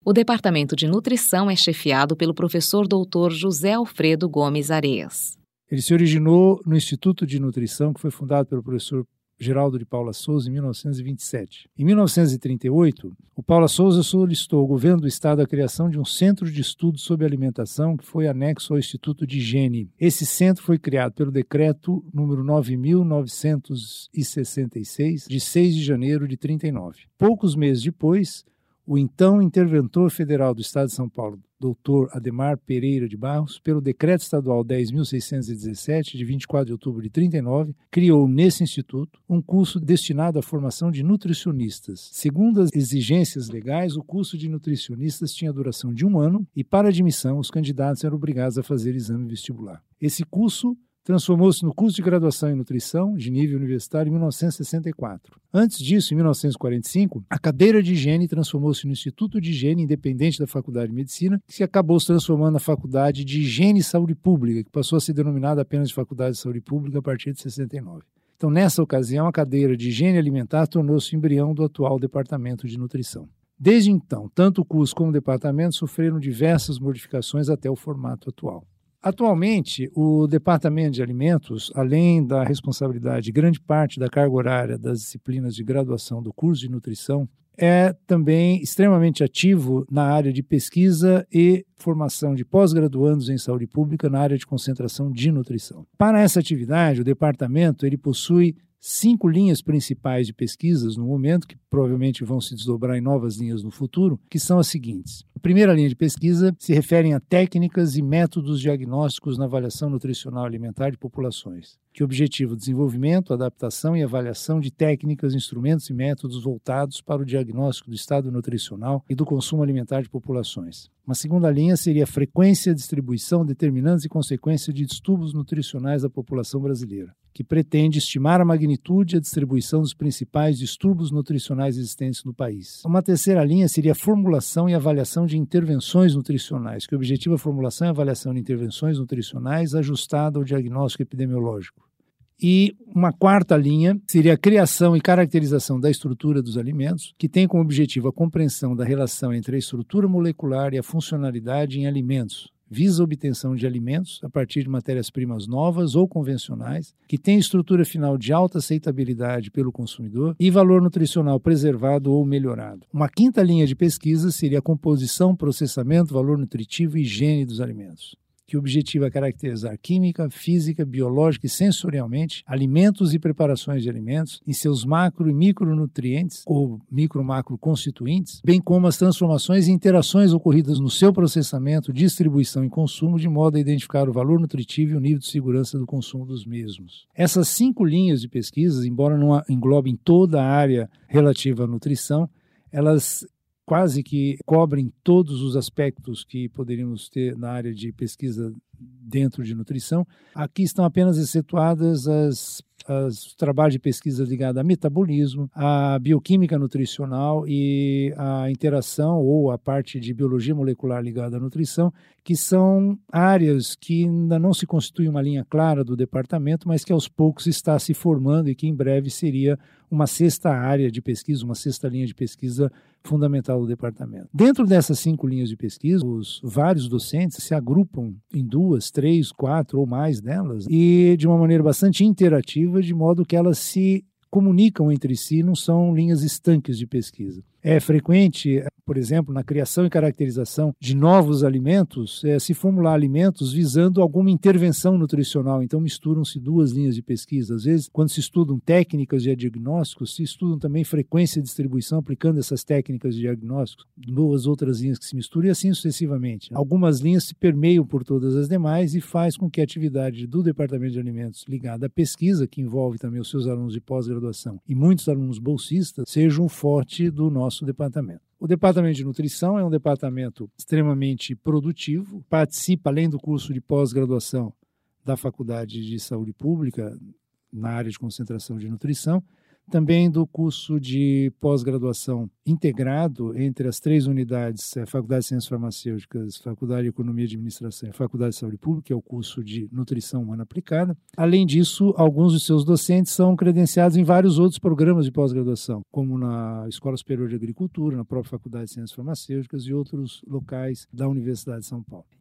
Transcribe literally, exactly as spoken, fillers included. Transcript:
O Departamento de Nutrição é chefiado pelo professor doutor José Alfredo Gomes Areias. Ele se originou no Instituto de Nutrição, que foi fundado pelo professor Geraldo de Paula Souza em mil novecentos e vinte e sete. Em mil novecentos e trinta e oito, o Paula Souza solicitou ao governo do estado a criação de um centro de estudos sobre alimentação que foi anexo ao Instituto de Higiene. Esse centro foi criado pelo decreto número nove mil novecentos e sessenta e seis, de seis de janeiro de trinta e nove. Poucos meses depois, o então interventor federal do estado de São Paulo, doutor Ademar Pereira de Barros, pelo decreto estadual dez mil seiscentos e dezessete, de vinte e quatro de outubro de trinta e nove, criou nesse instituto um curso destinado à formação de nutricionistas. Segundo as exigências legais, o curso de nutricionistas tinha duração de um ano e, para admissão, os candidatos eram obrigados a fazer exame vestibular. Esse curso transformou-se no curso de graduação em nutrição de nível universitário em mil novecentos e sessenta e quatro. Antes disso, em mil novecentos e quarenta e cinco, a cadeira de higiene transformou-se no Instituto de Higiene Independente da Faculdade de Medicina, que acabou se transformando na Faculdade de Higiene e Saúde Pública, que passou a ser denominada apenas de Faculdade de Saúde Pública a partir de sessenta e nove. Então, nessa ocasião, a cadeira de higiene alimentar tornou-se o embrião do atual Departamento de Nutrição. Desde então, tanto o curso como o departamento sofreram diversas modificações até o formato atual. Atualmente, o Departamento de Alimentos, além da responsabilidade de grande parte da carga horária das disciplinas de graduação do curso de nutrição, é também extremamente ativo na área de pesquisa e formação de pós-graduandos em saúde pública na área de concentração de nutrição. Para essa atividade, o departamento ele possui cinco linhas principais de pesquisas no momento, que provavelmente vão se desdobrar em novas linhas no futuro, que são as seguintes. A primeira linha de pesquisa se refere a técnicas e métodos diagnósticos na avaliação nutricional alimentar de populações, que objetiva o desenvolvimento, adaptação e avaliação de técnicas, instrumentos e métodos voltados para o diagnóstico do estado nutricional e do consumo alimentar de populações. Uma segunda linha seria a frequência, distribuição, determinantes e consequências de distúrbios nutricionais da população brasileira, que pretende estimar a magnitude e a distribuição dos principais distúrbios nutricionais existentes no país. Uma terceira linha seria a formulação e avaliação de intervenções nutricionais, que objetiva a formulação e avaliação de intervenções nutricionais ajustada ao diagnóstico epidemiológico. E uma quarta linha seria a criação e caracterização da estrutura dos alimentos, que tem como objetivo a compreensão da relação entre a estrutura molecular e a funcionalidade em alimentos, visa a obtenção de alimentos a partir de matérias-primas novas ou convencionais, que têm estrutura final de alta aceitabilidade pelo consumidor e valor nutricional preservado ou melhorado. Uma quinta linha de pesquisa seria a composição, processamento, valor nutritivo e higiene dos alimentos, que objetiva caracterizar química, física, biológica e sensorialmente alimentos e preparações de alimentos em seus macro e micronutrientes ou micro-macro constituintes, bem como as transformações e interações ocorridas no seu processamento, distribuição e consumo, de modo a identificar o valor nutritivo e o nível de segurança do consumo dos mesmos. Essas cinco linhas de pesquisas, embora não englobem toda a área relativa à nutrição, elas quase que cobrem todos os aspectos que poderíamos ter na área de pesquisa dentro de nutrição. Aqui estão apenas excetuadas as, as trabalhos de pesquisa ligados a metabolismo, a bioquímica nutricional e a interação ou a parte de biologia molecular ligada à nutrição, que são áreas que ainda não se constitui uma linha clara do departamento, mas que aos poucos está se formando e que em breve seria uma sexta área de pesquisa, uma sexta linha de pesquisa fundamental do departamento. Dentro dessas cinco linhas de pesquisa, os vários docentes se agrupam em duas, três, quatro ou mais delas e de uma maneira bastante interativa, de modo que elas se comunicam entre si, não são linhas estanques de pesquisa. É frequente, por exemplo, na criação e caracterização de novos alimentos, é, se formular alimentos visando alguma intervenção nutricional. Então, misturam-se duas linhas de pesquisa. Às vezes, quando se estudam técnicas de diagnóstico, se estudam também frequência de distribuição, aplicando essas técnicas de diagnóstico, duas outras linhas que se misturam e assim sucessivamente. Algumas linhas se permeiam por todas as demais e faz com que a atividade do Departamento de Alimentos ligada à pesquisa, que envolve também os seus alunos de pós-graduação e muitos alunos bolsistas, seja um forte do nosso departamento. O Departamento de Nutrição é um departamento extremamente produtivo, participa, além do curso de pós-graduação da Faculdade de Saúde Pública, na área de concentração de nutrição, também do curso de pós-graduação integrado entre as três unidades, a Faculdade de Ciências Farmacêuticas, Faculdade de Economia e Administração e Faculdade de Saúde Pública, que é o curso de Nutrição Humana Aplicada. Além disso, alguns de seus docentes são credenciados em vários outros programas de pós-graduação, como na Escola Superior de Agricultura, na própria Faculdade de Ciências Farmacêuticas e outros locais da Universidade de São Paulo.